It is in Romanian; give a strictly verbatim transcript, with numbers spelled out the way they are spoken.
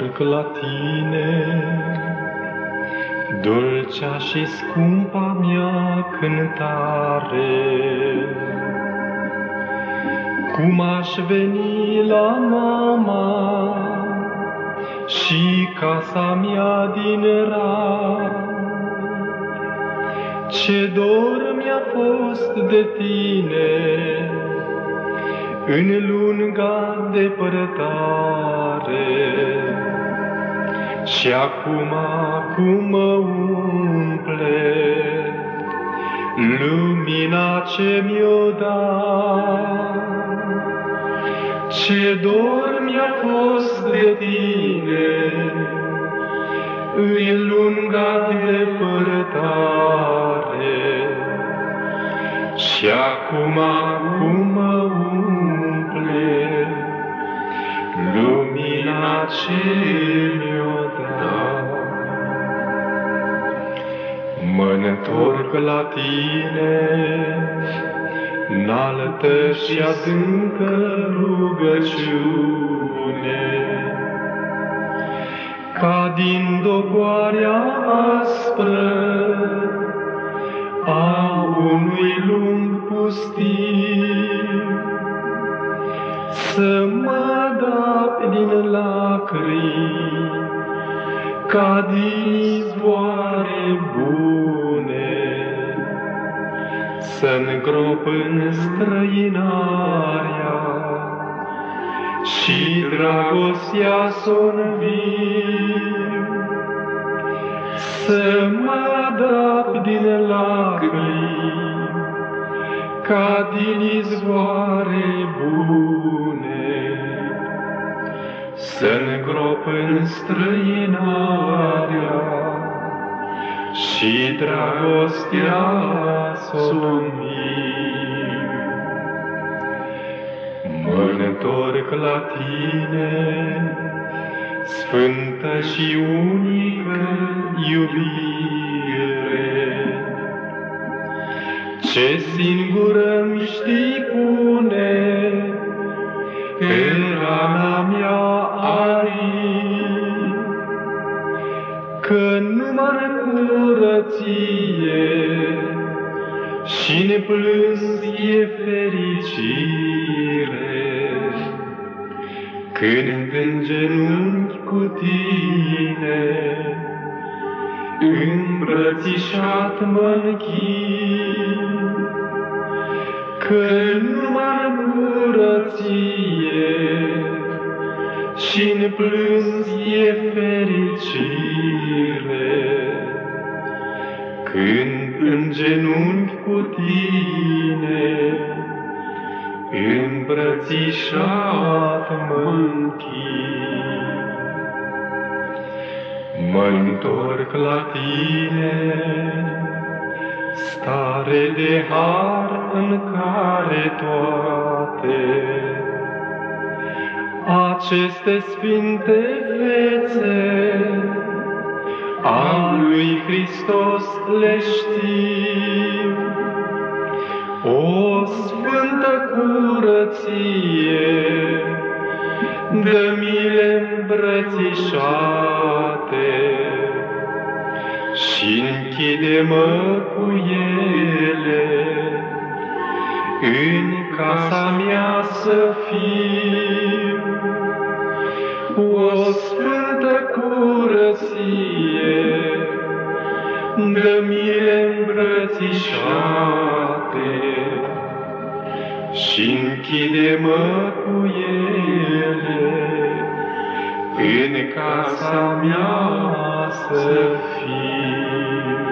întorc la tine, dulcea și scumpa mea cântare. Cum aș veni la mama și casa mea din rar, ce dor mi-a fost de tine în lunga depărtare. Și acum, cum mă umple lumina ce mi-o dat, ce dor mi-a fost de tine în lunga depărtare. Și acum, cum mă umple lumina ce mi-o dat. Mă-ntorc la tine, înaltă și adâncă rugăciune, ca din dogoarea aspră a unui lung pustiu, să mă dap din lacrimi ca din izvoare bune, să-ngrop în străinarea și dragostea s-o înviu, să mă dap din lacrimi ca din izvoare bune, să-ngrop în străinarea și dragostea s-o înviu. Mă-ntorc la tine, sfântă și unică iubire, ce singură-mi știi pune pe rana mea arii, că numai curăție și neplâns e fericire, când în genunchi cu tine îmbrățișat mă-nchin, că numai curăție și neplâns e fericire, când în genunchi cu tine îmbrățișat mă-nchin. Mă-ntorc la tine, stare de har în care toate aceste sfinte fețe a lui Hristos le știu. O sfântă curăție, dă-mi-le îmbrățișate și închide-mă cu ele în casa mea să fiu. O sfântă curăție, dă-mi-le îmbrățișate și închide-mă cu ele în casa mea să fiu.